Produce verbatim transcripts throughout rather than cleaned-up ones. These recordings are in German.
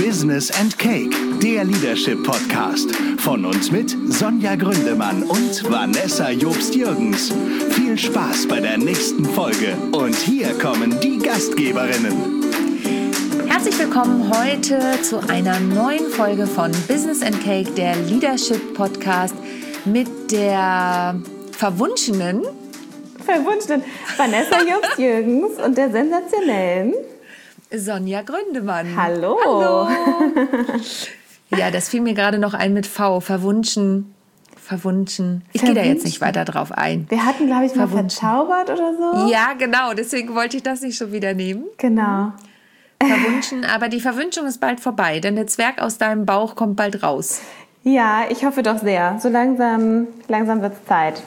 Business and Cake, der Leadership Podcast. Von uns mit Sonja Gründemann und Vanessa Jobst-Jürgens. Viel Spaß bei der nächsten Folge. Und hier kommen die Gastgeberinnen. Herzlich willkommen heute zu einer neuen Folge von Business and Cake, der Leadership Podcast mit der verwunschenen verwunschenen Vanessa Jobst-Jürgens und der sensationellen Sonja Gründemann. Hallo. Hallo. Ja, das fiel mir gerade noch ein mit V. Verwunschen. Verwunschen. Ich gehe da jetzt nicht weiter drauf ein. Wir hatten, glaube ich, mal verzaubert oder so. Ja, genau. Deswegen wollte ich das nicht schon wieder nehmen. Genau. Verwunschen. Aber die Verwünschung ist bald vorbei, denn der Zwerg aus deinem Bauch kommt bald raus. Ja, ich hoffe doch sehr. So langsam, langsam wird es Zeit.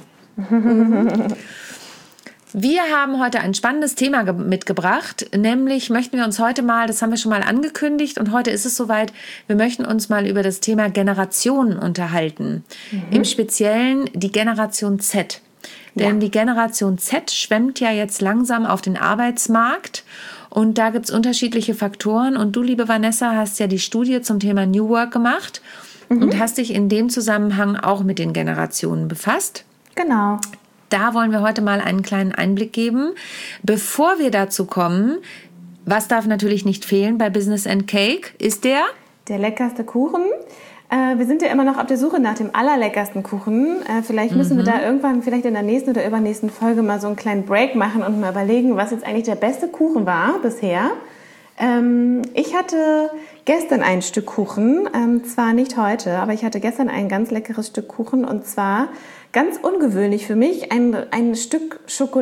Wir haben heute ein spannendes Thema ge- mitgebracht, nämlich möchten wir uns heute mal, das haben wir schon mal angekündigt und heute ist es soweit, wir möchten uns mal über das Thema Generationen unterhalten. Mhm. Im Speziellen die Generation Z. Denn ja. die Generation Z schwemmt ja jetzt langsam auf den Arbeitsmarkt und da gibt es unterschiedliche Faktoren und du, liebe Vanessa, hast ja die Studie zum Thema New Work gemacht mhm. und hast dich in dem Zusammenhang auch mit den Generationen befasst. Genau. Da wollen wir heute mal einen kleinen Einblick geben. Bevor wir dazu kommen, was darf natürlich nicht fehlen bei Business and Cake, ist der? Der leckerste Kuchen. Äh, wir sind ja immer noch auf der Suche nach dem allerleckersten Kuchen. Äh, vielleicht müssen mhm. wir da irgendwann, vielleicht in der nächsten oder übernächsten Folge mal so einen kleinen Break machen und mal überlegen, was jetzt eigentlich der beste Kuchen war bisher. Ähm, ich hatte gestern ein Stück Kuchen, ähm, zwar nicht heute, aber ich hatte gestern ein ganz leckeres Stück Kuchen und zwar ganz ungewöhnlich für mich, ein, ein Stück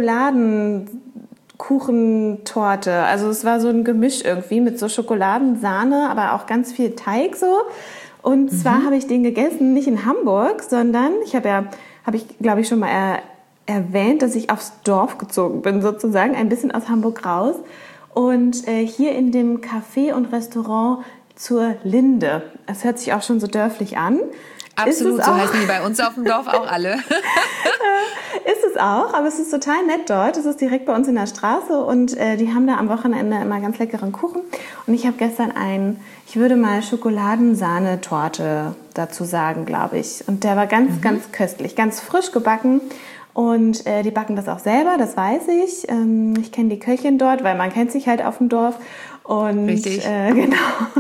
Schokoladenkuchentorte. Also es war so ein Gemisch irgendwie mit so Schokoladensahne, aber auch ganz viel Teig so. Und mhm. zwar habe ich den gegessen, nicht in Hamburg, sondern ich habe ja, habe ich glaube ich schon mal er, erwähnt, dass ich aufs Dorf gezogen bin sozusagen, ein bisschen aus Hamburg raus. Und äh, hier in dem Café und Restaurant zur Linde. Es hört sich auch schon so dörflich an. Absolut, so heißen die bei uns auf dem Dorf auch alle. Ist es auch, aber es ist total nett dort. Es ist direkt bei uns in der Straße und äh, die haben da am Wochenende immer ganz leckeren Kuchen. Und ich habe gestern ein, ich würde mal Schokoladensahnetorte dazu sagen, glaube ich. Und der war ganz, mhm. ganz köstlich, ganz frisch gebacken. Und äh, die backen das auch selber, das weiß ich. Ähm, ich kenne die Köchin dort, weil man kennt sich halt auf dem Dorf. Und, Richtig. Äh, genau.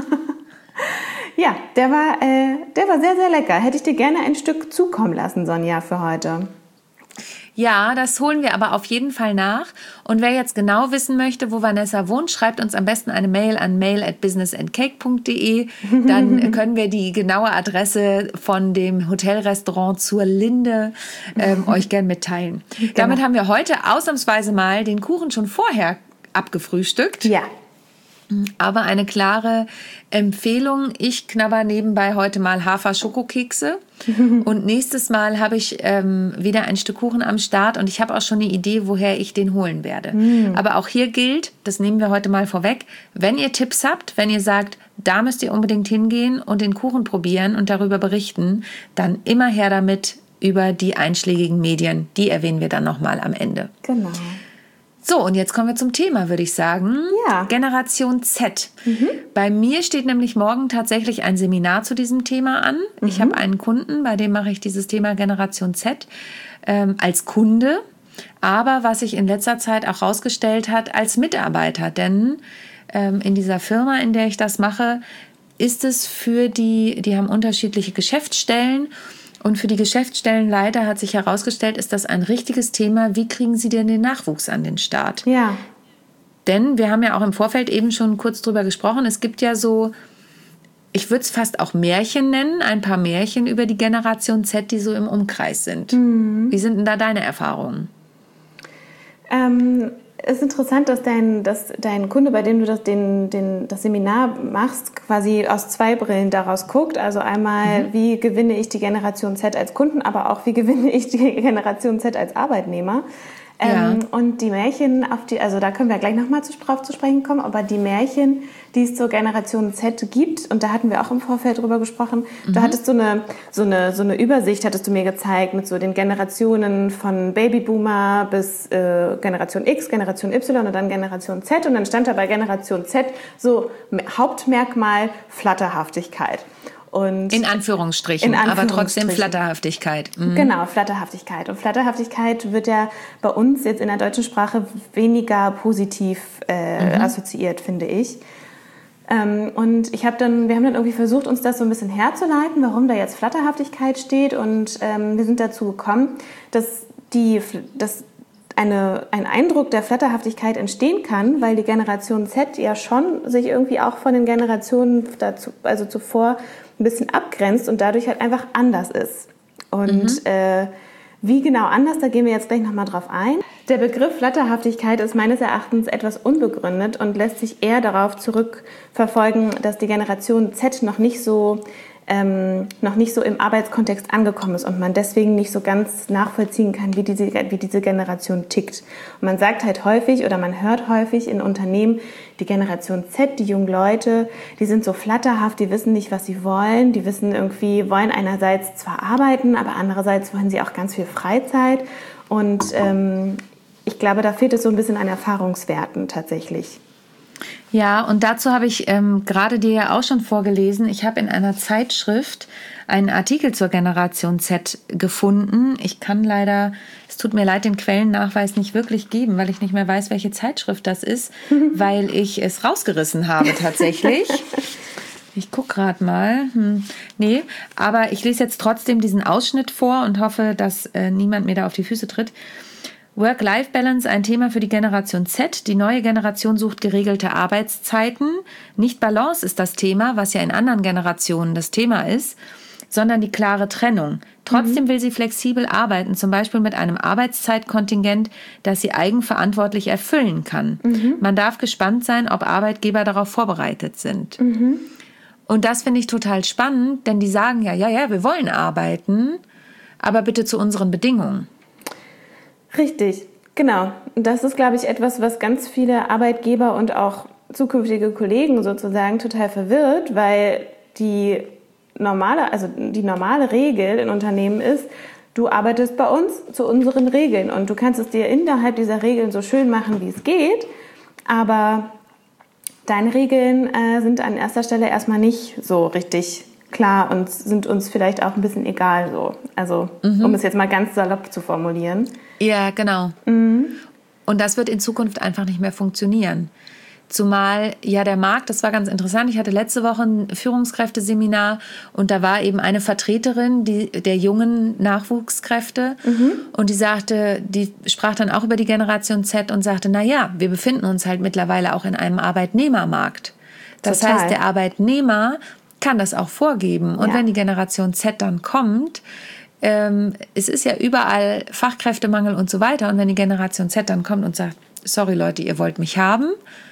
Ja, der war, äh, der war sehr, sehr lecker. Hätte ich dir gerne ein Stück zukommen lassen, Sonja, für heute. Ja, das holen wir aber auf jeden Fall nach. Und wer jetzt genau wissen möchte, wo Vanessa wohnt, schreibt uns am besten eine Mail an mail at business and cake punkt de. Dann können wir die genaue Adresse von dem Hotelrestaurant zur Linde ähm, euch gern mitteilen. Genau. Damit haben wir heute ausnahmsweise mal den Kuchen schon vorher abgefrühstückt. Ja. Aber eine klare Empfehlung. Ich knabber nebenbei heute mal Hafer-Schokokekse. Und nächstes Mal habe ich ähm, wieder ein Stück Kuchen am Start. Und ich habe auch schon eine Idee, woher ich den holen werde. Mm. Aber auch hier gilt, das nehmen wir heute mal vorweg, wenn ihr Tipps habt, wenn ihr sagt, da müsst ihr unbedingt hingehen und den Kuchen probieren und darüber berichten, dann immer her damit über die einschlägigen Medien. Die erwähnen wir dann nochmal am Ende. Genau. So, und jetzt kommen wir zum Thema, würde ich sagen. Ja. Generation Z. Mhm. Bei mir steht nämlich morgen tatsächlich ein Seminar zu diesem Thema an. Mhm. Ich habe einen Kunden, bei dem mache ich dieses Thema Generation Z ähm, als Kunde. Aber was sich in letzter Zeit auch herausgestellt hat, als Mitarbeiter. Denn ähm, in dieser Firma, in der ich das mache, ist es für die, die haben unterschiedliche Geschäftsstellen. Und für die Geschäftsstellenleiter hat sich herausgestellt, ist das ein richtiges Thema. Wie kriegen sie denn den Nachwuchs an den Start? Ja. Denn wir haben ja auch im Vorfeld eben schon kurz drüber gesprochen. Es gibt ja so, ich würde es fast auch Märchen nennen, ein paar Märchen über die Generation Z, die so im Umkreis sind. Mhm. Wie sind denn da deine Erfahrungen? Ähm, es ist interessant, dass dein, dass dein Kunde, bei dem du das, den, den, das Seminar machst, quasi aus zwei Brillen daraus guckt. Also einmal, mhm. wie gewinne ich die Generation Z als Kunden, aber auch, wie gewinne ich die Generation Z als Arbeitnehmer. Ähm, Ja. Und die Märchen, auf die, also da können wir gleich nochmal zu, drauf zu sprechen kommen, aber die Märchen, die es zur Generation Z gibt, und da hatten wir auch im Vorfeld drüber gesprochen, mhm. du hattest so eine, so, eine, so eine Übersicht, hattest du mir gezeigt, mit so den Generationen von Babyboomer bis äh, Generation X, Generation Y und dann Generation Z, und dann stand da bei Generation Z so Hauptmerkmal Flatterhaftigkeit. Und in Anführungsstrichen, in Anführungsstrichen, aber trotzdem Flatterhaftigkeit. Mhm. Genau, Flatterhaftigkeit. Und Flatterhaftigkeit wird ja bei uns jetzt in der deutschen Sprache weniger positiv äh, mhm. assoziiert, finde ich. Ähm, und ich habe dann, wir haben dann irgendwie versucht, uns das so ein bisschen herzuleiten, warum da jetzt Flatterhaftigkeit steht. Und ähm, wir sind dazu gekommen, dass die, dass eine, ein Eindruck der Flatterhaftigkeit entstehen kann, weil die Generation Z ja schon sich irgendwie auch von den Generationen dazu, also zuvor ein bisschen abgrenzt und dadurch halt einfach anders ist. Und mhm. äh, wie genau anders, da gehen wir jetzt gleich nochmal drauf ein. Der Begriff Flatterhaftigkeit ist meines Erachtens etwas unbegründet und lässt sich eher darauf zurückverfolgen, dass die Generation Z noch nicht so Ähm, noch nicht so im Arbeitskontext angekommen ist und man deswegen nicht so ganz nachvollziehen kann, wie diese, wie diese Generation tickt. Und man sagt halt häufig oder man hört häufig in Unternehmen, die Generation Z, die jungen Leute, die sind so flatterhaft, die wissen nicht, was sie wollen, die wissen irgendwie, wollen einerseits zwar arbeiten, aber andererseits wollen sie auch ganz viel Freizeit und ähm, ich glaube, da fehlt es so ein bisschen an Erfahrungswerten tatsächlich. Ja, und dazu habe ich ähm, gerade dir ja auch schon vorgelesen. Ich habe in einer Zeitschrift einen Artikel zur Generation Z gefunden. Ich kann leider, es tut mir leid, den Quellennachweis nicht wirklich geben, weil ich nicht mehr weiß, welche Zeitschrift das ist, weil ich es rausgerissen habe tatsächlich. Ich gucke gerade mal. Hm. Nee, aber ich lese jetzt trotzdem diesen Ausschnitt vor und hoffe, dass äh, niemand mir da auf die Füße tritt. Work-Life-Balance, ein Thema für die Generation Z. Die neue Generation sucht geregelte Arbeitszeiten. Nicht Balance ist das Thema, was ja in anderen Generationen das Thema ist, sondern die klare Trennung. Trotzdem mhm. will sie flexibel arbeiten, zum Beispiel mit einem Arbeitszeitkontingent, das sie eigenverantwortlich erfüllen kann. Mhm. Man darf gespannt sein, ob Arbeitgeber darauf vorbereitet sind. Mhm. Und das finde ich total spannend, denn die sagen ja, ja, ja, wir wollen arbeiten, aber bitte zu unseren Bedingungen. Richtig, genau. Das ist, glaube ich, etwas, was ganz viele Arbeitgeber und auch zukünftige Kollegen sozusagen total verwirrt, weil die normale, also die normale Regel in Unternehmen ist, du arbeitest bei uns zu unseren Regeln und du kannst es dir innerhalb dieser Regeln so schön machen, wie es geht, aber deine Regeln äh, sind an erster Stelle erstmal nicht so richtig klar und sind uns vielleicht auch ein bisschen egal so. Also, mhm. um es jetzt mal ganz salopp zu formulieren. Ja, genau. Mhm. Und das wird in Zukunft einfach nicht mehr funktionieren. Zumal ja der Markt, das war ganz interessant, ich hatte letzte Woche ein Führungskräfteseminar und da war eben eine Vertreterin die, der jungen Nachwuchskräfte mhm. und die sagte, die sprach dann auch über die Generation Z und sagte, naja, wir befinden uns halt mittlerweile auch in einem Arbeitnehmermarkt. Das Total. heißt, der Arbeitnehmer kann das auch vorgeben. Und ja. wenn die Generation Z dann kommt, ähm, es ist ja überall Fachkräftemangel und so weiter. Und wenn die Generation Z dann kommt und sagt, sorry Leute, ihr wollt mich haben,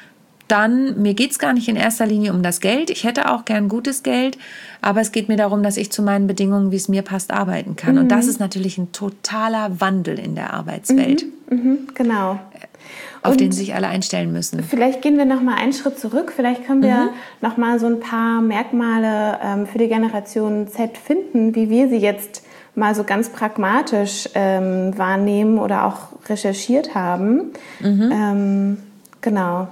dann, mir geht es gar nicht in erster Linie um das Geld. Ich hätte auch gern gutes Geld, aber es geht mir darum, dass ich zu meinen Bedingungen, wie es mir passt, arbeiten kann. Mhm. Und das ist natürlich ein totaler Wandel in der Arbeitswelt. Mhm. Mhm. Genau. Auf und den sich alle einstellen müssen. Vielleicht gehen wir noch mal einen Schritt zurück. Vielleicht können wir mhm. noch mal so ein paar Merkmale ähm, für die Generation Z finden, wie wir sie jetzt mal so ganz pragmatisch ähm, wahrnehmen oder auch recherchiert haben. Mhm. Ähm, genau.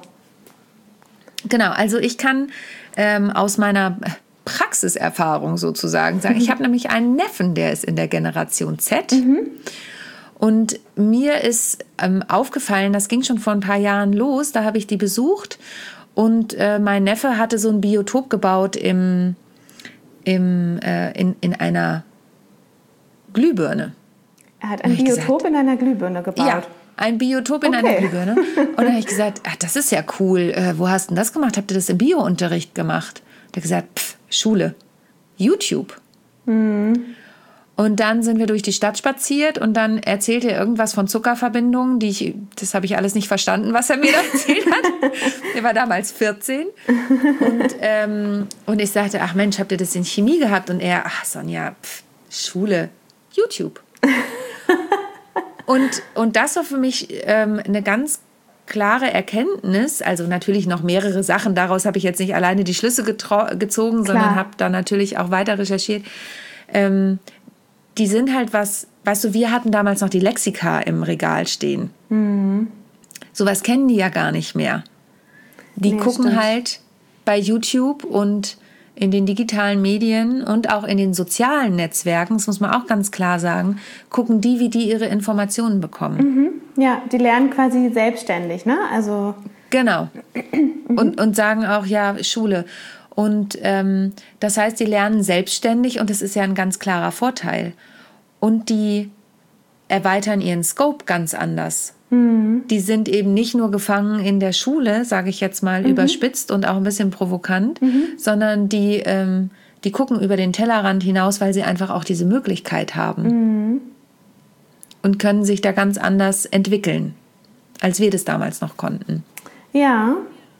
Genau, also ich kann ähm, aus meiner Praxiserfahrung sozusagen sagen, mhm. ich habe nämlich einen Neffen, der ist in der Generation Z. Mhm. Und mir ist ähm, aufgefallen, das ging schon vor ein paar Jahren los, da habe ich die besucht und äh, mein Neffe hatte so ein Biotop gebaut im, im, äh, in, in einer Glühbirne. Er hat ein Biotop gesagt, in einer Glühbirne gebaut? Ja, ein Biotop in okay. einer Glühbirne. Und dann habe ich gesagt, ach, das ist ja cool, äh, wo hast du denn das gemacht? Habt ihr das im Bio-Unterricht gemacht? Da hat er gesagt, pff, Schule, YouTube. Mhm. Und dann sind wir durch die Stadt spaziert und dann erzählte er irgendwas von Zuckerverbindungen, die ich, das habe ich alles nicht verstanden, was er mir da erzählt hat. Er war damals vierzehn. Und, ähm, und ich sagte, ach Mensch, habt ihr das in Chemie gehabt? Und er, ach Sonja, pff, Schule, YouTube. Und, und das war für mich ähm, eine ganz klare Erkenntnis, also natürlich noch mehrere Sachen, daraus habe ich jetzt nicht alleine die Schlüsse getro- gezogen, Klar. sondern habe da natürlich auch weiter recherchiert. Ähm, die sind halt was, weißt du, wir hatten damals noch die Lexika im Regal stehen. Mhm. Sowas kennen die ja gar nicht mehr. Die nee, gucken stimmt. halt bei YouTube und in den digitalen Medien und auch in den sozialen Netzwerken, das muss man auch ganz klar sagen, gucken die, wie die ihre Informationen bekommen. Mhm. Ja, die lernen quasi selbstständig, ne? Also genau. und, und sagen auch, ja, Schule. Und ähm, das heißt, die lernen selbstständig und das ist ja ein ganz klarer Vorteil. Und die erweitern ihren Scope ganz anders. Mhm. Die sind eben nicht nur gefangen in der Schule, sage ich jetzt mal mhm. überspitzt und auch ein bisschen provokant, mhm. sondern die, ähm, die gucken über den Tellerrand hinaus, weil sie einfach auch diese Möglichkeit haben mhm. und können sich da ganz anders entwickeln, als wir das damals noch konnten. Ja,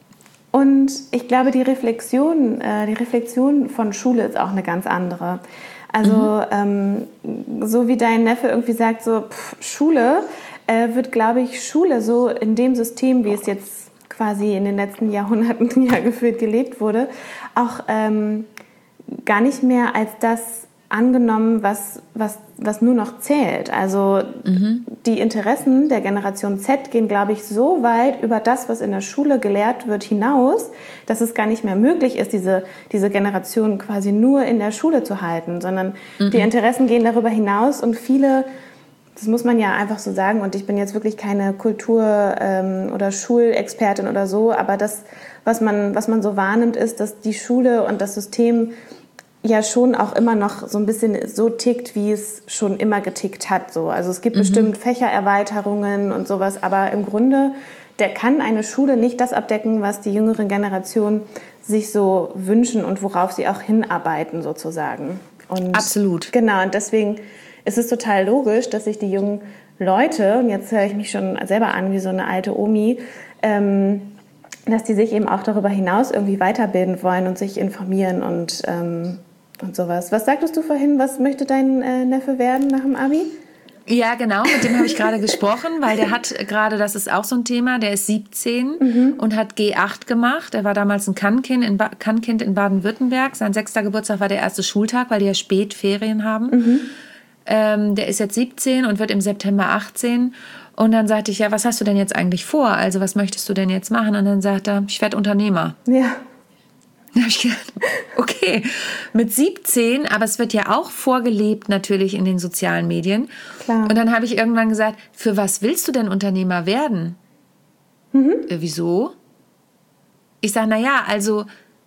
und ich glaube, die Reflexion, äh, die Reflexion von Schule ist auch eine ganz andere. Also mhm. ähm, so wie dein Neffe irgendwie sagt, so pff, Schule, äh, wird, glaube ich, Schule so in dem System, wie es jetzt quasi in den letzten Jahrhunderten ja gefühlt gelebt wurde, auch ähm, gar nicht mehr als das angenommen, was, was, was nur noch zählt. Also mhm. die Interessen der Generation Z gehen, glaube ich, so weit über das, was in der Schule gelehrt wird, hinaus, dass es gar nicht mehr möglich ist, diese, diese Generation quasi nur in der Schule zu halten, sondern mhm. die Interessen gehen darüber hinaus und viele, das muss man ja einfach so sagen, und ich bin jetzt wirklich keine Kultur- ähm, oder Schulexpertin oder so, aber das, was man, was man so wahrnimmt, ist, dass die Schule und das System ja schon auch immer noch so ein bisschen so tickt, wie es schon immer getickt hat. So. Also es gibt mhm. bestimmt Fächererweiterungen und sowas, aber im Grunde, der kann eine Schule nicht das abdecken, was die jüngere Generation sich so wünschen und worauf sie auch hinarbeiten sozusagen. Und absolut. Genau, und deswegen ist es total logisch, dass sich die jungen Leute, und jetzt höre ich mich schon selber an wie so eine alte Omi, ähm, dass die sich eben auch darüber hinaus irgendwie weiterbilden wollen und sich informieren und ähm, und sowas. Was sagtest du vorhin, was möchte dein äh, Neffe werden nach dem Abi? Ja, genau, mit dem habe ich gerade gesprochen, weil der hat gerade, das ist auch so ein Thema, der ist siebzehn mhm. und hat G acht gemacht. Er war damals ein Kannkind in, ba- Kannkind in Baden-Württemberg. Sein sechster Geburtstag war der erste Schultag, weil die ja spät Ferien haben. Mhm. Ähm, der ist jetzt siebzehn und wird im September achtzehn. Und dann sagte ich, ja, was hast du denn jetzt eigentlich vor? Also was möchtest du denn jetzt machen? Und dann sagt er, ich werde Unternehmer. Ja. Da habe ich gedacht, okay, mit siebzehn, aber es wird ja auch vorgelebt natürlich in den sozialen Medien. Klar. Und dann habe ich irgendwann gesagt, für was willst du denn Unternehmer werden? Mhm. Äh, wieso? Ich sage, naja, also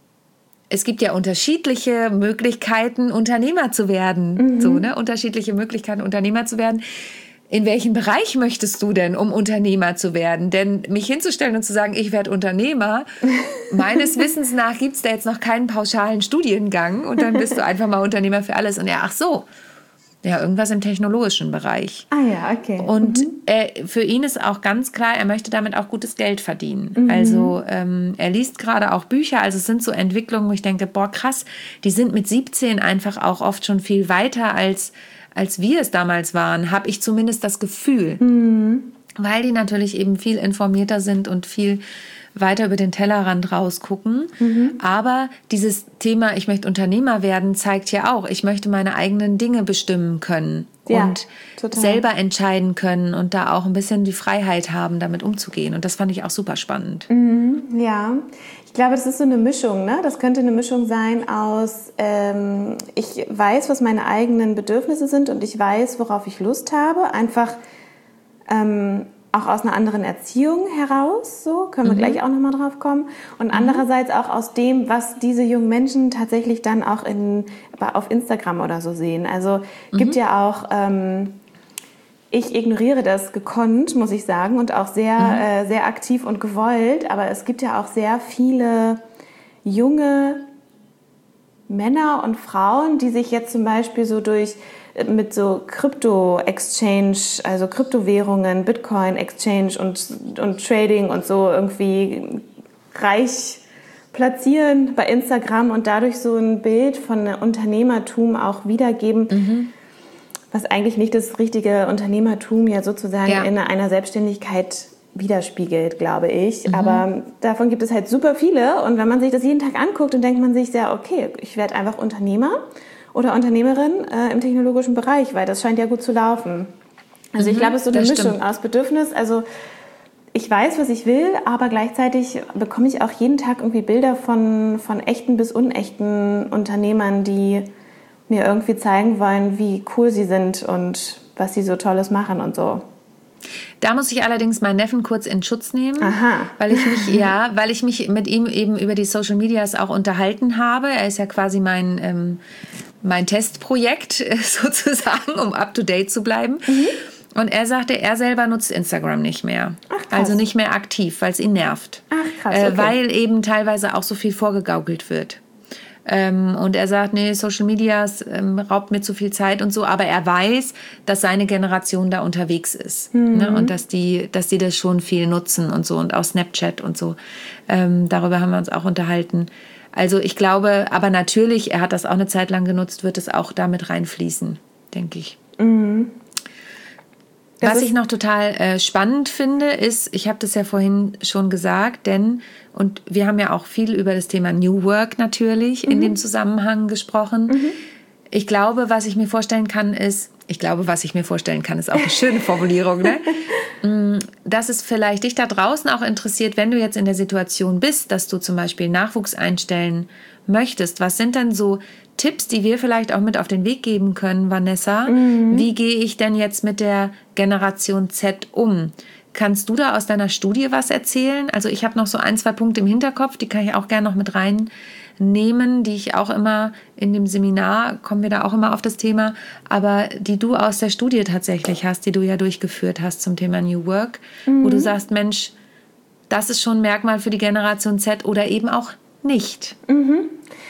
es gibt ja unterschiedliche Möglichkeiten, Unternehmer zu werden. Mhm. So, ne? Unterschiedliche Möglichkeiten, Unternehmer zu werden. In welchem Bereich möchtest du denn, um Unternehmer zu werden? Denn mich hinzustellen und zu sagen, ich werde Unternehmer, meines Wissens nach gibt es da jetzt noch keinen pauschalen Studiengang und dann bist du einfach mal Unternehmer für alles. Und ja, ach so, ja, irgendwas im technologischen Bereich. Ah ja, okay. Und mhm. er, für ihn ist auch ganz klar, er möchte damit auch gutes Geld verdienen. Mhm. Also ähm, er liest gerade auch Bücher, also es sind so Entwicklungen, wo ich denke, boah krass, die sind mit siebzehn einfach auch oft schon viel weiter als als wir es damals waren, habe ich zumindest das Gefühl. Mhm. Weil die natürlich eben viel informierter sind und viel weiter über den Tellerrand rausgucken. Mhm. Aber dieses Thema, ich möchte Unternehmer werden, zeigt ja auch, ich möchte meine eigenen Dinge bestimmen können ja, und total. selber entscheiden können und da auch ein bisschen die Freiheit haben, damit umzugehen. Und das fand ich auch super spannend. Mhm, ja, ich glaube, das ist so eine Mischung, ne? Das könnte eine Mischung sein aus, ähm, ich weiß, was meine eigenen Bedürfnisse sind und ich weiß, worauf ich Lust habe. Einfach ähm, auch aus einer anderen Erziehung heraus, so können wir mhm. gleich auch nochmal drauf kommen. Und mhm. andererseits auch aus dem, was diese jungen Menschen tatsächlich dann auch in, auf Instagram oder so sehen. Also mhm. gibt ja auch... Ähm, Ich ignoriere das gekonnt, muss ich sagen, und auch sehr, mhm. äh, sehr aktiv und gewollt. Aber es gibt ja auch sehr viele junge Männer und Frauen, die sich jetzt zum Beispiel so durch mit so Krypto-Exchange, also Kryptowährungen, Bitcoin-Exchange und, und Trading und so irgendwie reich platzieren bei Instagram und dadurch so ein Bild von Unternehmertum auch wiedergeben. Mhm. was eigentlich nicht das richtige Unternehmertum ja sozusagen Ja. in einer Selbstständigkeit widerspiegelt, glaube ich. Mhm. Aber davon gibt es halt super viele. Und wenn man sich das jeden Tag anguckt, dann denkt man sich sehr, okay, ich werde einfach Unternehmer oder Unternehmerin äh, im technologischen Bereich, weil das scheint ja gut zu laufen. Also mhm, ich glaube, es ist so eine Mischung stimmt. aus Bedürfnis. Also ich weiß, was ich will, aber gleichzeitig bekomme ich auch jeden Tag irgendwie Bilder von, von echten bis unechten Unternehmern, die mir irgendwie zeigen wollen, wie cool sie sind und was sie so Tolles machen und so. Da muss ich allerdings meinen Neffen kurz in Schutz nehmen, Aha. weil ich mich ja, weil ich mich mit ihm eben über die Social Medias auch unterhalten habe. Er ist ja quasi mein ähm, mein Testprojekt sozusagen, um up to date zu bleiben. Mhm. Und er sagte, er selber nutzt Instagram nicht mehr, Ach, krass. Also nicht mehr aktiv, weil es ihn nervt, Ach, krass, okay. äh, weil eben teilweise auch so viel vorgegaukelt wird. Ähm, und er sagt, nee, Social Media ähm, raubt mir zu viel Zeit und so, aber er weiß, dass seine Generation da unterwegs ist, mhm. ne? Und dass die, dass die das schon viel nutzen und so und auch Snapchat und so. Ähm, darüber haben wir uns auch unterhalten. Also ich glaube, aber natürlich, er hat das auch eine Zeit lang genutzt, wird es auch damit reinfließen, denke ich. Mhm. Was ich noch total äh, spannend finde, ist, ich habe das ja vorhin schon gesagt, denn, und wir haben ja auch viel über das Thema New Work natürlich mhm. in dem Zusammenhang gesprochen. Mhm. Ich glaube, was ich mir vorstellen kann, ist, ich glaube, was ich mir vorstellen kann, ist auch eine schöne Formulierung, ne? Dass es vielleicht dich da draußen auch interessiert, wenn du jetzt in der Situation bist, dass du zum Beispiel Nachwuchs einstellen möchtest. Was sind denn so Tipps, die wir vielleicht auch mit auf den Weg geben können, Vanessa? Mhm. Wie gehe ich denn jetzt mit der Generation Z um? Kannst du da aus deiner Studie was erzählen? Also ich habe noch so ein, zwei Punkte im Hinterkopf, die kann ich auch gerne noch mit reinnehmen, die ich auch immer in dem Seminar, kommen wir da auch immer auf das Thema, aber die du aus der Studie tatsächlich hast, die du ja durchgeführt hast zum Thema New Work, mhm. wo du sagst, Mensch, das ist schon ein Merkmal für die Generation Z oder eben auch nicht. Mhm.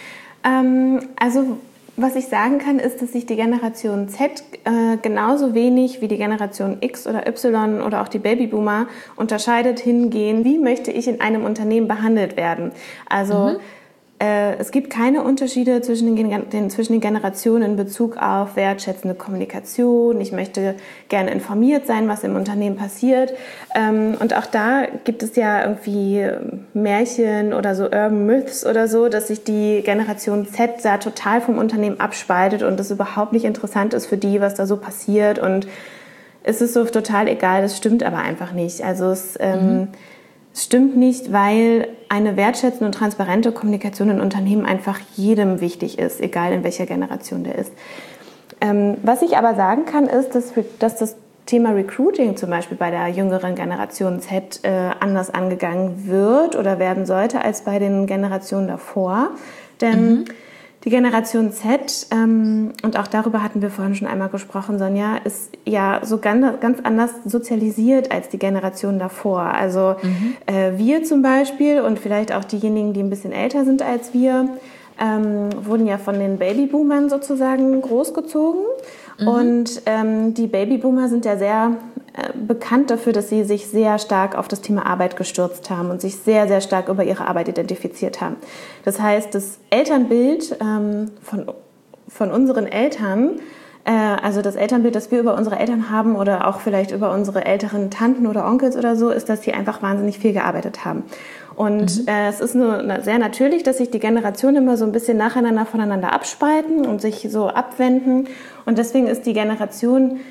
Ähm, also was ich sagen kann, ist, dass sich die Generation Z äh, genauso wenig wie die Generation X oder Y oder auch die Babyboomer unterscheidet hingehen, wie möchte ich in einem Unternehmen behandelt werden. Also mhm. äh, es gibt keine Unterschiede zwischen den, den, zwischen den Generationen in Bezug auf wertschätzende Kommunikation. Ich möchte gerne informiert sein, was im Unternehmen passiert. Ähm, und auch da gibt es ja irgendwie Märchen oder so Urban Myths oder so, dass sich die Generation Z da total vom Unternehmen abspaltet und es überhaupt nicht interessant ist für die, was da so passiert. Und es ist so total egal, das stimmt aber einfach nicht. Also es, ähm, mhm. es stimmt nicht, weil eine wertschätzende und transparente Kommunikation in Unternehmen einfach jedem wichtig ist, egal in welcher Generation der ist. Ähm, was ich aber sagen kann, ist, dass, dass das Thema Recruiting zum Beispiel bei der jüngeren Generation Z äh, anders angegangen wird oder werden sollte als bei den Generationen davor. Denn mhm. die Generation Z, ähm, und auch darüber hatten wir vorhin schon einmal gesprochen, Sonja, ist ja so ganz, ganz anders sozialisiert als die Generation davor. Also mhm. äh, wir zum Beispiel und vielleicht auch diejenigen, die ein bisschen älter sind als wir, ähm, wurden ja von den Babyboomern sozusagen großgezogen. Mhm. Und ähm, die Babyboomer sind ja sehr äh, bekannt dafür, dass sie sich sehr stark auf das Thema Arbeit gestürzt haben und sich sehr, sehr stark über ihre Arbeit identifiziert haben. Das heißt, das Elternbild ähm, von, von unseren Eltern, äh, also das Elternbild, das wir über unsere Eltern haben oder auch vielleicht über unsere älteren Tanten oder Onkels oder so, ist, dass die einfach wahnsinnig viel gearbeitet haben. Und mhm. äh, es ist nur sehr natürlich, dass sich die Generationen immer so ein bisschen nacheinander voneinander abspalten und sich so abwenden. Und deswegen ist die Generation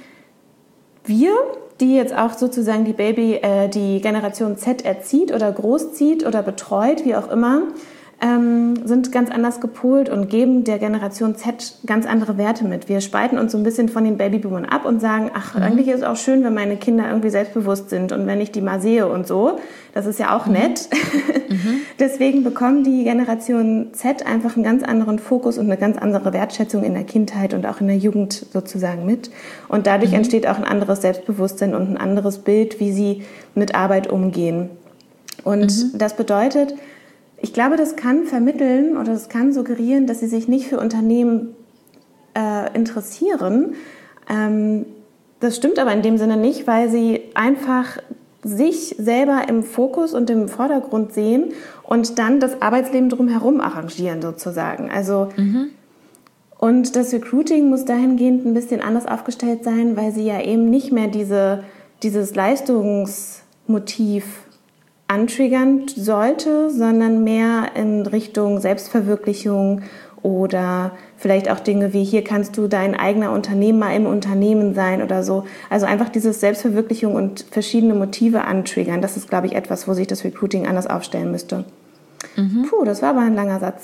wir, die jetzt auch sozusagen die Baby, äh, die Generation Z erzieht oder großzieht oder betreut, wie auch immer, ähm, sind ganz anders gepolt und geben der Generation Z ganz andere Werte mit. Wir spalten uns so ein bisschen von den Babyboomern ab und sagen, ach, mhm. eigentlich ist es auch schön, wenn meine Kinder irgendwie selbstbewusst sind und wenn ich die mal sehe und so. Das ist ja auch mhm. nett. Mhm. Deswegen bekommen die Generation Z einfach einen ganz anderen Fokus und eine ganz andere Wertschätzung in der Kindheit und auch in der Jugend sozusagen mit. Und dadurch mhm. entsteht auch ein anderes Selbstbewusstsein und ein anderes Bild, wie sie mit Arbeit umgehen. Und mhm. das bedeutet, ich glaube, das kann vermitteln oder das kann suggerieren, dass sie sich nicht für Unternehmen äh, interessieren. Ähm, das stimmt aber in dem Sinne nicht, weil sie einfach sich selber im Fokus und im Vordergrund sehen und dann das Arbeitsleben drumherum arrangieren sozusagen. Also mhm. Und das Recruiting muss dahingehend ein bisschen anders aufgestellt sein, weil sie ja eben nicht mehr diese, dieses Leistungsmotiv antriggern sollte, sondern mehr in Richtung Selbstverwirklichung oder vielleicht auch Dinge wie, hier kannst du dein eigener Unternehmer im Unternehmen sein oder so. Also einfach dieses Selbstverwirklichung und verschiedene Motive antriggern. Das ist, glaube ich, etwas, wo sich das Recruiting anders aufstellen müsste. Mhm. Puh, das war aber ein langer Satz.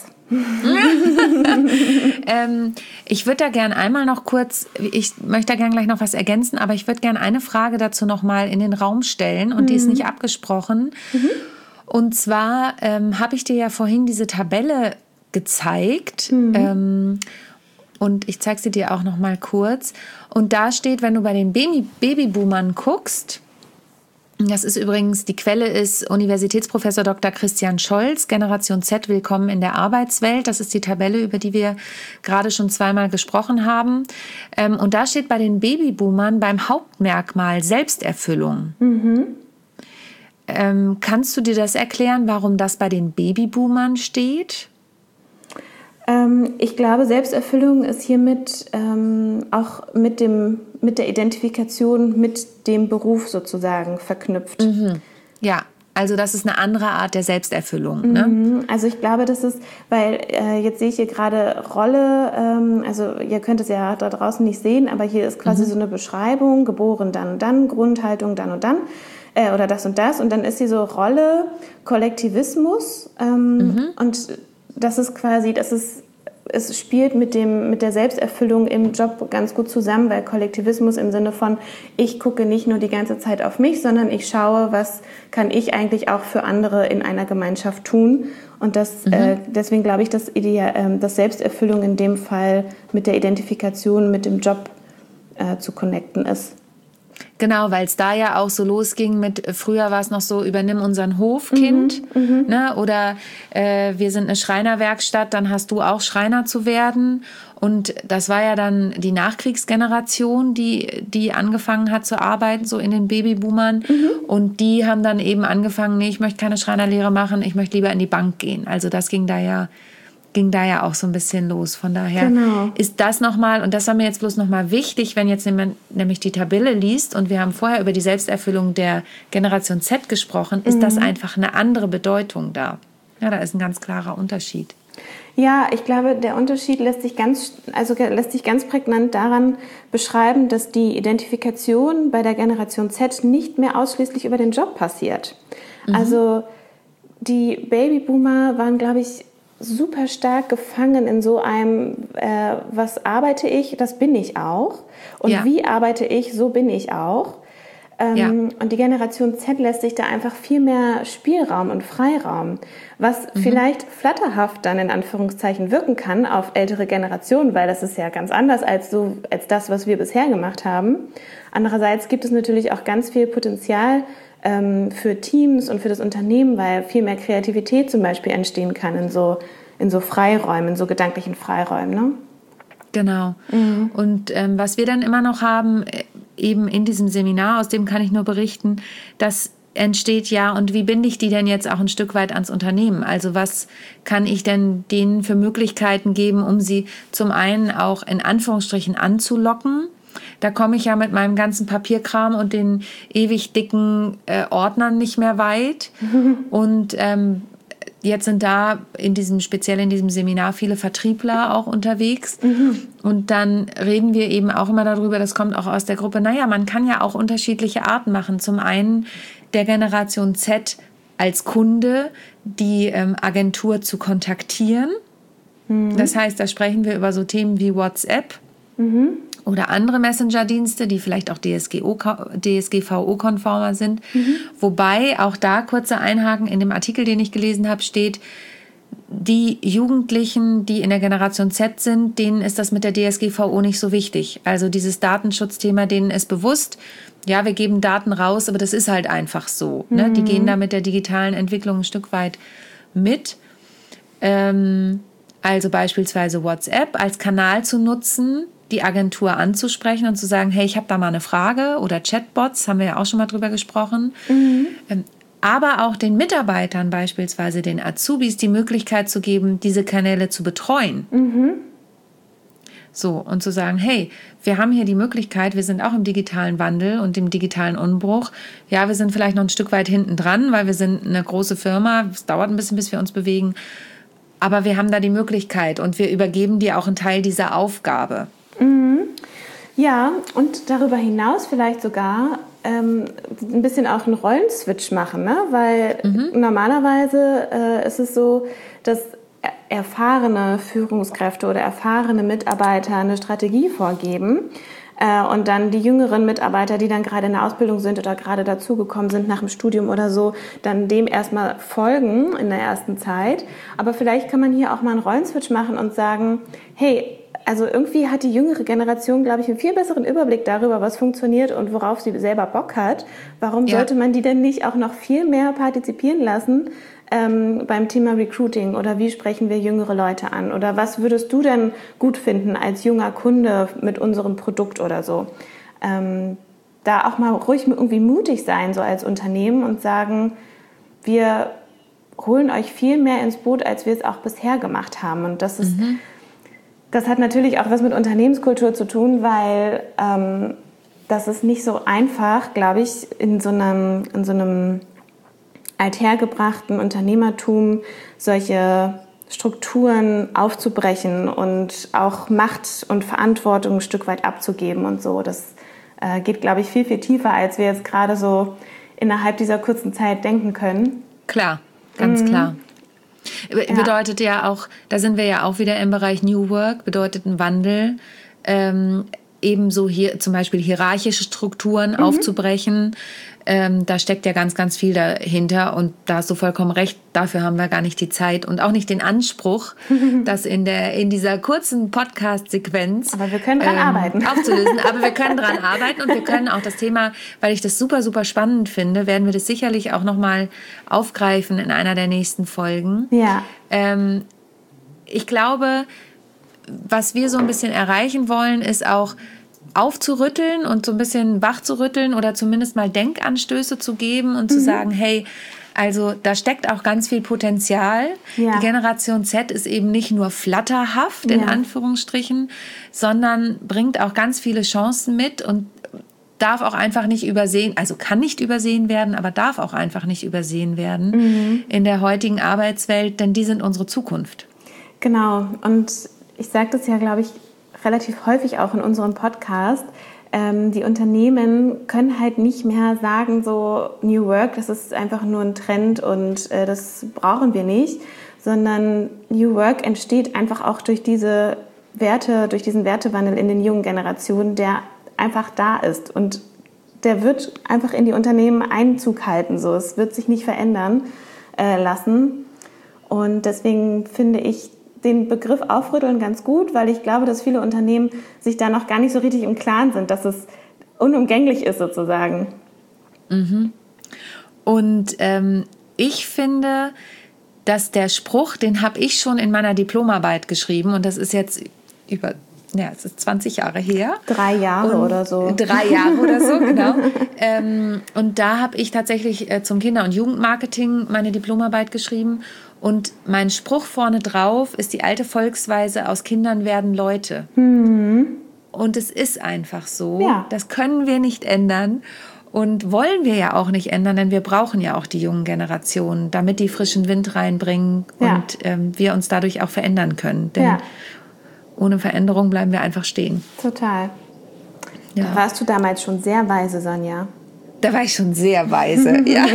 ähm, ich würde da gerne einmal noch kurz, ich möchte da gerne gleich noch was ergänzen, aber ich würde gerne eine Frage dazu noch mal in den Raum stellen und mhm. die ist nicht abgesprochen. Mhm. Und zwar ähm, habe ich dir ja vorhin diese Tabelle gezeigt mhm. ähm, und ich zeige sie dir auch noch mal kurz. Und da steht, wenn du bei den Baby- Babyboomern guckst, das ist übrigens, die Quelle ist Universitätsprofessor Doktor Christian Scholz, Generation Z, willkommen in der Arbeitswelt. Das ist die Tabelle, über die wir gerade schon zweimal gesprochen haben. Und da steht bei den Babyboomern beim Hauptmerkmal Selbsterfüllung. Mhm. Ähm, kannst du dir das erklären, warum das bei den Babyboomern steht? Ähm, ich glaube, Selbsterfüllung ist hiermit ähm, auch mit, dem, mit der Identifikation mit dem Beruf sozusagen verknüpft. Mhm. Ja, also das ist eine andere Art der Selbsterfüllung. Mhm. Ne? Also ich glaube, das ist, weil äh, jetzt sehe ich hier gerade Rolle, ähm, also ihr könnt es ja da draußen nicht sehen, aber hier ist quasi mhm. so eine Beschreibung, geboren dann und dann, Grundhaltung dann und dann. Äh, oder das und das. Und dann ist hier so Rolle, Kollektivismus ähm, mhm. und das ist quasi, das ist, es spielt mit dem, mit der Selbsterfüllung im Job ganz gut zusammen, weil Kollektivismus im Sinne von, ich gucke nicht nur die ganze Zeit auf mich, sondern ich schaue, was kann ich eigentlich auch für andere in einer Gemeinschaft tun. Und das, mhm. äh, deswegen glaube ich, dass, Idea, dass Selbsterfüllung in dem Fall mit der Identifikation mit dem Job äh, zu connecten ist. Genau, weil es da ja auch so losging mit, früher war es noch so, übernimm unseren Hof, Kind, mhm, ne? Oder äh, wir sind eine Schreinerwerkstatt, dann hast du auch Schreiner zu werden. Und das war ja dann die Nachkriegsgeneration, die, die angefangen hat zu arbeiten, so in den Babyboomern. Mhm. Und die haben dann eben angefangen, nee, ich möchte keine Schreinerlehre machen, ich möchte lieber in die Bank gehen. Also das ging da ja... ging da ja auch so ein bisschen los. Von daher genau. ist das nochmal, und das war mir jetzt bloß nochmal wichtig, wenn jetzt jemand nämlich die Tabelle liest, und wir haben vorher über die Selbsterfüllung der Generation Z gesprochen, ist mhm. das einfach eine andere Bedeutung da. Ja, da ist ein ganz klarer Unterschied. Ja, ich glaube, der Unterschied lässt sich ganz, also lässt sich ganz prägnant daran beschreiben, dass die Identifikation bei der Generation Z nicht mehr ausschließlich über den Job passiert. Mhm. Also die Babyboomer waren, glaube ich, super stark gefangen in so einem, äh, was arbeite ich, das bin ich auch. Und ja. wie arbeite ich, so bin ich auch. Ähm, ja. Und die Generation Z lässt sich da einfach viel mehr Spielraum und Freiraum, was mhm. vielleicht flatterhaft dann in Anführungszeichen wirken kann auf ältere Generationen, weil das ist ja ganz anders als, so, als das, was wir bisher gemacht haben. Andererseits gibt es natürlich auch ganz viel Potenzial für Teams und für das Unternehmen, weil viel mehr Kreativität zum Beispiel entstehen kann in so, in so Freiräumen, in so gedanklichen Freiräumen. Ne? Genau. Mhm. Und ähm, was wir dann immer noch haben, eben in diesem Seminar, aus dem kann ich nur berichten, das entsteht ja, und wie binde ich die denn jetzt auch ein Stück weit ans Unternehmen? Also was kann ich denn denen für Möglichkeiten geben, um sie zum einen auch in Anführungsstrichen anzulocken? Da komme ich ja mit meinem ganzen Papierkram und den ewig dicken äh, Ordnern nicht mehr weit. Mhm. Und ähm, jetzt sind da in diesem, speziell in diesem Seminar viele Vertriebler auch unterwegs. Mhm. Und dann reden wir eben auch immer darüber, das kommt auch aus der Gruppe, naja, man kann ja auch unterschiedliche Arten machen. Zum einen der Generation Z als Kunde die ähm, Agentur zu kontaktieren. Mhm. Das heißt, da sprechen wir über so Themen wie WhatsApp. Mhm. Oder andere Messenger-Dienste, die vielleicht auch D S G V O-konformer sind. Mhm. Wobei, auch da kurzer Einhaken, in dem Artikel, den ich gelesen habe, steht, die Jugendlichen, die in der Generation Z sind, denen ist das mit der D S G V O nicht so wichtig. Also dieses Datenschutzthema, denen ist bewusst, ja, wir geben Daten raus, aber das ist halt einfach so. Mhm. Ne? Die gehen da mit der digitalen Entwicklung ein Stück weit mit. Ähm, also beispielsweise WhatsApp als Kanal zu nutzen, die Agentur anzusprechen und zu sagen, hey, ich habe da mal eine Frage, oder Chatbots, haben wir ja auch schon mal drüber gesprochen. Mhm. Aber auch den Mitarbeitern beispielsweise, den Azubis, die Möglichkeit zu geben, diese Kanäle zu betreuen. Mhm. So, und zu sagen, hey, wir haben hier die Möglichkeit, wir sind auch im digitalen Wandel und im digitalen Umbruch. Ja, wir sind vielleicht noch ein Stück weit hinten dran, weil wir sind eine große Firma. Es dauert ein bisschen, bis wir uns bewegen. Aber wir haben da die Möglichkeit und wir übergeben dir auch einen Teil dieser Aufgabe. Mhm. Ja, und darüber hinaus vielleicht sogar ähm, ein bisschen auch einen Rollenswitch machen, ne? Weil mhm. normalerweise äh, ist es so, dass erfahrene Führungskräfte oder erfahrene Mitarbeiter eine Strategie vorgeben äh, und dann die jüngeren Mitarbeiter, die dann gerade in der Ausbildung sind oder gerade dazugekommen sind nach dem Studium oder so, dann dem erstmal folgen in der ersten Zeit. Aber vielleicht kann man hier auch mal einen Rollenswitch machen und sagen, hey, also irgendwie hat die jüngere Generation, glaube ich, einen viel besseren Überblick darüber, was funktioniert und worauf sie selber Bock hat. Warum ja. sollte man die denn nicht auch noch viel mehr partizipieren lassen ähm, beim Thema Recruiting? Oder wie sprechen wir jüngere Leute an? Oder was würdest du denn gut finden als junger Kunde mit unserem Produkt oder so? Ähm, da auch mal ruhig irgendwie mutig sein, so als Unternehmen und sagen, wir holen euch viel mehr ins Boot, als wir es auch bisher gemacht haben. Und das ist... Mhm. Das hat natürlich auch was mit Unternehmenskultur zu tun, weil ähm, das ist nicht so einfach, glaube ich, in so einem, in so einem althergebrachten Unternehmertum solche Strukturen aufzubrechen und auch Macht und Verantwortung ein Stück weit abzugeben und so. Das äh, geht, glaube ich, viel, viel tiefer, als wir jetzt gerade so innerhalb dieser kurzen Zeit denken können. Klar, ganz mhm. klar. Ja. Bedeutet ja auch, da sind wir ja auch wieder im Bereich New Work, bedeutet ein Wandel, ähm, ebenso hier zum Beispiel hierarchische Strukturen mhm. aufzubrechen. Ähm, da steckt ja ganz, ganz viel dahinter und da hast du vollkommen recht, dafür haben wir gar nicht die Zeit und auch nicht den Anspruch, das in, der, in dieser kurzen Podcast-Sequenz Aber wir können dran ähm, arbeiten. aufzulösen. Aber wir können dran arbeiten und wir können auch das Thema, weil ich das super, super spannend finde, werden wir das sicherlich auch nochmal aufgreifen in einer der nächsten Folgen. Ja. Ähm, ich glaube, was wir so ein bisschen erreichen wollen, ist auch aufzurütteln und so ein bisschen wach zu rütteln oder zumindest mal Denkanstöße zu geben und zu Mhm. sagen, hey, also da steckt auch ganz viel Potenzial. Ja. Die Generation Z ist eben nicht nur flatterhaft, in Ja. Anführungsstrichen, sondern bringt auch ganz viele Chancen mit und darf auch einfach nicht übersehen, also kann nicht übersehen werden, aber darf auch einfach nicht übersehen werden Mhm. in der heutigen Arbeitswelt, denn die sind unsere Zukunft. Genau. Und ich sage das ja, glaube ich, relativ häufig auch in unserem Podcast. Ähm, die Unternehmen können halt nicht mehr sagen, so New Work, das ist einfach nur ein Trend und äh, das brauchen wir nicht, sondern New Work entsteht einfach auch durch diese Werte, durch diesen Wertewandel in den jungen Generationen, der einfach da ist und der wird einfach in die Unternehmen Einzug halten. So, es wird sich nicht verändern äh, lassen und deswegen finde ich den Begriff aufrütteln ganz gut, weil ich glaube, dass viele Unternehmen sich da noch gar nicht so richtig im Klaren sind, dass es unumgänglich ist sozusagen. Mhm. Und ähm, ich finde, dass der Spruch, den habe ich schon in meiner Diplomarbeit geschrieben und das ist jetzt über, ja, es ist zwanzig Jahre her. Drei Jahre und oder so. Drei Jahre oder so, genau. ähm, und da habe ich tatsächlich äh, zum Kinder- und Jugendmarketing meine Diplomarbeit geschrieben. Und mein Spruch vorne drauf ist die alte Volksweise, aus Kindern werden Leute. Mhm. Und es ist einfach so. Ja. Das können wir nicht ändern und wollen wir ja auch nicht ändern, denn wir brauchen ja auch die jungen Generationen, damit die frischen Wind reinbringen Ja. und ähm, wir uns dadurch auch verändern können. Denn Ja. ohne Veränderung bleiben wir einfach stehen. Total. Ja. Da warst du damals schon sehr weise, Sonja. Da war ich schon sehr weise, ja.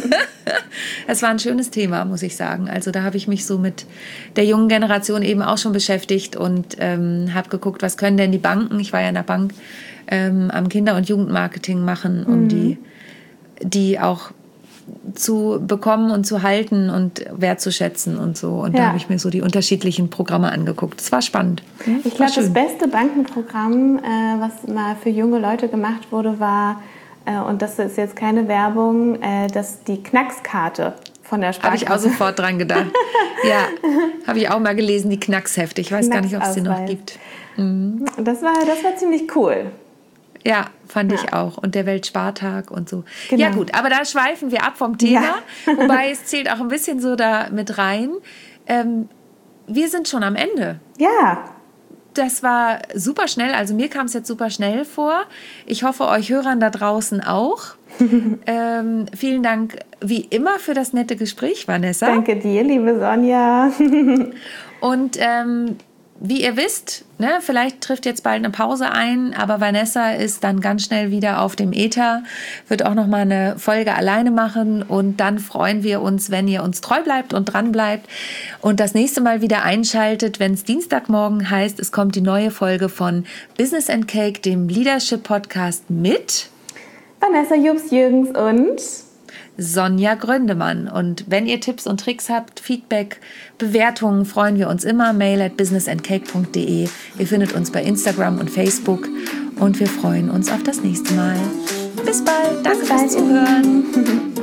Es war ein schönes Thema, muss ich sagen. Also da habe ich mich so mit der jungen Generation eben auch schon beschäftigt und ähm, habe geguckt, was können denn die Banken, ich war ja in der Bank, ähm, am Kinder- und Jugendmarketing machen, um mhm. die, die auch zu bekommen und zu halten und wertzuschätzen und so. Und Ja. da habe ich mir so die unterschiedlichen Programme angeguckt. Es war spannend. Hm? Ich glaube, das beste Bankenprogramm, äh, was mal für junge Leute gemacht wurde, war, äh, und das ist jetzt keine Werbung, äh, das die Knackskarte von der Sparkasse. Habe ich auch sofort dran gedacht. Ja, habe ich auch mal gelesen, die Knackshefte. Ich weiß gar nicht, ob es sie noch gibt. Mhm. Das war, das war ziemlich cool. Ja, fand Ja. ich auch. Und der Weltspartag und so. Genau. Ja gut, aber da schweifen wir ab vom Thema. Ja. Wobei es zählt auch ein bisschen so da mit rein. Ähm, wir sind schon am Ende. Ja, das war super schnell. Also mir kam es jetzt super schnell vor. Ich hoffe, euch Hörern da draußen auch. ähm, vielen Dank wie immer für das nette Gespräch, Vanessa. Danke dir, liebe Sonja. Und ähm, wie ihr wisst, ne, vielleicht trifft jetzt bald eine Pause ein, aber Vanessa ist dann ganz schnell wieder auf dem Äther, wird auch noch mal eine Folge alleine machen und dann freuen wir uns, wenn ihr uns treu bleibt und dran bleibt und das nächste Mal wieder einschaltet, wenn es Dienstagmorgen heißt, es kommt die neue Folge von Business and Cake, dem Leadership Podcast mit Vanessa Jobst-Jürgens und Sonja Gründemann. Und wenn ihr Tipps und Tricks habt, Feedback, Bewertungen, freuen wir uns immer. Mail at business and cake punkt de. Ihr findet uns bei Instagram und Facebook und wir freuen uns auf das nächste Mal. Bis bald. Danke Bis bald. fürs Zuhören.